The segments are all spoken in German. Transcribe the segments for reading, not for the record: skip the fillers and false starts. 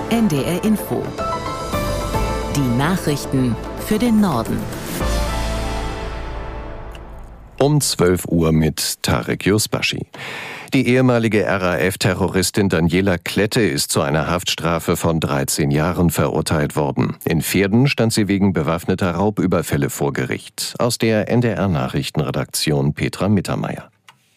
NDR Info. Die Nachrichten für den Norden. Um 12 Uhr mit Tarek Yusbashi. Die ehemalige RAF-Terroristin Daniela Klette ist zu einer Haftstrafe von 13 Jahren verurteilt worden. In Verden stand sie wegen bewaffneter Raubüberfälle vor Gericht. Aus der NDR-Nachrichtenredaktion Petra Mittermeier.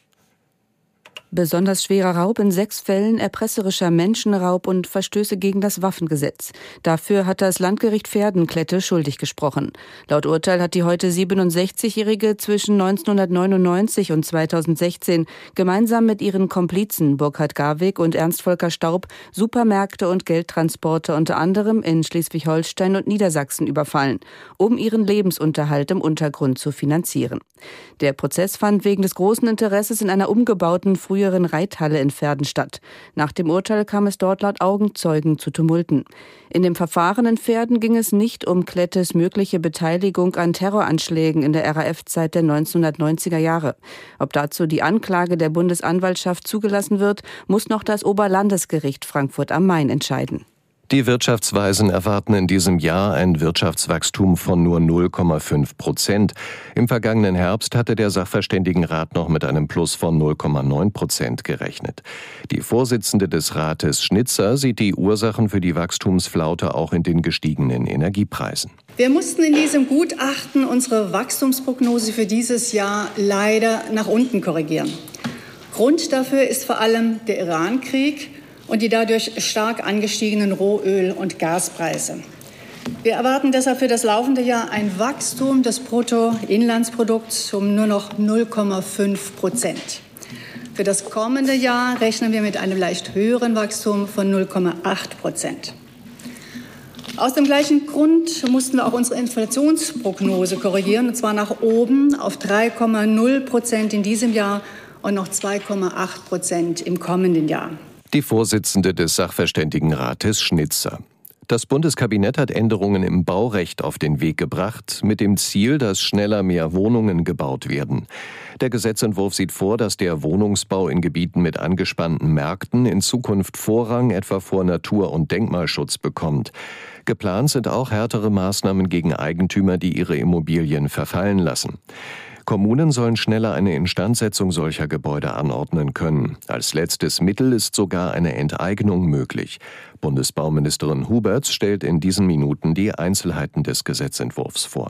Besonders schwerer Raub in 6 Fällen, erpresserischer Menschenraub und Verstöße gegen das Waffengesetz. Dafür hat das Landgericht Verden Klette schuldig gesprochen. Laut Urteil hat die heute 67-Jährige zwischen 1999 und 2016 gemeinsam mit ihren Komplizen Burkhard Garwig und Ernst Volker Staub Supermärkte und Geldtransporte unter anderem in Schleswig-Holstein und Niedersachsen überfallen, um ihren Lebensunterhalt im Untergrund zu finanzieren. Der Prozess fand wegen des großen Interesses in einer umgebauten früheren Reithalle in Verden statt. Nach dem Urteil kam es dort laut Augenzeugen zu Tumulten. In dem Verfahren in Verden ging es nicht um Klettes mögliche Beteiligung an Terroranschlägen in der RAF-Zeit der 1990er Jahre. Ob dazu die Anklage der Bundesanwaltschaft zugelassen wird, muss noch das Oberlandesgericht Frankfurt am Main entscheiden. Die Wirtschaftsweisen erwarten in diesem Jahr ein Wirtschaftswachstum von nur 0,5%. Im vergangenen Herbst hatte der Sachverständigenrat noch mit einem Plus von 0,9% gerechnet. Die Vorsitzende des Rates Schnitzer sieht die Ursachen für die Wachstumsflaute auch in den gestiegenen Energiepreisen. Wir mussten in diesem Gutachten unsere Wachstumsprognose für dieses Jahr leider nach unten korrigieren. Grund dafür ist vor allem der Iran-Krieg und die dadurch stark angestiegenen Rohöl- und Gaspreise. Wir erwarten deshalb für das laufende Jahr ein Wachstum des Bruttoinlandsprodukts um nur noch 0,5%. Für das kommende Jahr rechnen wir mit einem leicht höheren Wachstum von 0,8%. Aus dem gleichen Grund mussten wir auch unsere Inflationsprognose korrigieren, und zwar nach oben auf 3,0% in diesem Jahr und noch 2,8% im kommenden Jahr. Die Vorsitzende des Sachverständigenrates Schnitzer. Das Bundeskabinett hat Änderungen im Baurecht auf den Weg gebracht, mit dem Ziel, dass schneller mehr Wohnungen gebaut werden. Der Gesetzentwurf sieht vor, dass der Wohnungsbau in Gebieten mit angespannten Märkten in Zukunft Vorrang etwa vor Natur- und Denkmalschutz bekommt. Geplant sind auch härtere Maßnahmen gegen Eigentümer, die ihre Immobilien verfallen lassen. Kommunen sollen schneller eine Instandsetzung solcher Gebäude anordnen können. Als letztes Mittel ist sogar eine Enteignung möglich. Bundesbauministerin Huberts stellt in diesen Minuten die Einzelheiten des Gesetzentwurfs vor.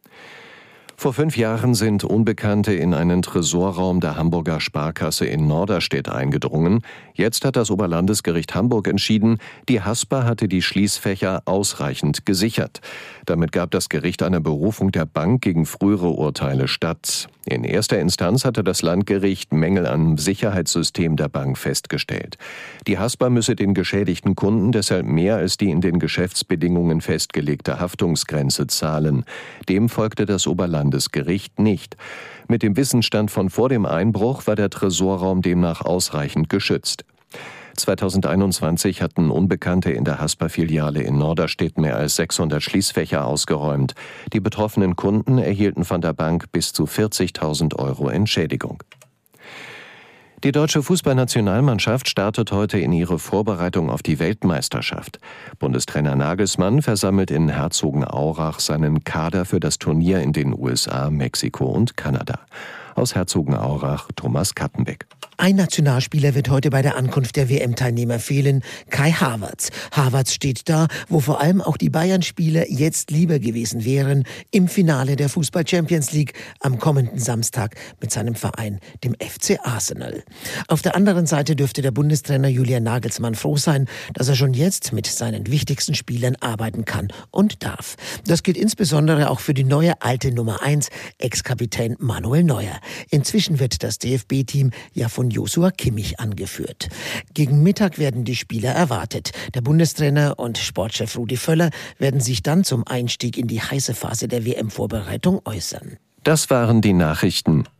Vor 5 Jahren sind Unbekannte in einen Tresorraum der Hamburger Sparkasse in Norderstedt eingedrungen. Jetzt hat das Oberlandesgericht Hamburg entschieden, die Haspa hatte die Schließfächer ausreichend gesichert. Damit gab das Gericht einer Berufung der Bank gegen frühere Urteile statt. In erster Instanz hatte das Landgericht Mängel am Sicherheitssystem der Bank festgestellt. Die Haspa müsse den geschädigten Kunden deshalb mehr als die in den Geschäftsbedingungen festgelegte Haftungsgrenze zahlen. Dem folgte das Oberlandesgericht nicht. Mit dem Wissensstand von vor dem Einbruch war der Tresorraum demnach ausreichend geschützt. 2021 hatten Unbekannte in der Haspa-Filiale in Norderstedt mehr als 600 Schließfächer ausgeräumt. Die betroffenen Kunden erhielten von der Bank bis zu 40.000 € Entschädigung. Die deutsche Fußballnationalmannschaft startet heute in ihre Vorbereitung auf die Weltmeisterschaft. Bundestrainer Nagelsmann versammelt in Herzogenaurach seinen Kader für das Turnier in den USA, Mexiko und Kanada. Aus Herzogenaurach Thomas Kattenbeck. Ein Nationalspieler wird heute bei der Ankunft der WM-Teilnehmer fehlen, Kai Havertz. Havertz steht da, wo vor allem auch die Bayern-Spieler jetzt lieber gewesen wären, im Finale der Fußball-Champions League am kommenden Samstag mit seinem Verein, dem FC Arsenal. Auf der anderen Seite dürfte der Bundestrainer Julian Nagelsmann froh sein, dass er schon jetzt mit seinen wichtigsten Spielern arbeiten kann und darf. Das gilt insbesondere auch für die neue alte Nummer 1, Ex-Kapitän Manuel Neuer. Inzwischen wird das DFB-Team ja von Joshua Kimmich angeführt. Gegen Mittag werden die Spieler erwartet. Der Bundestrainer und Sportchef Rudi Völler werden sich dann zum Einstieg in die heiße Phase der WM-Vorbereitung äußern. Das waren die Nachrichten.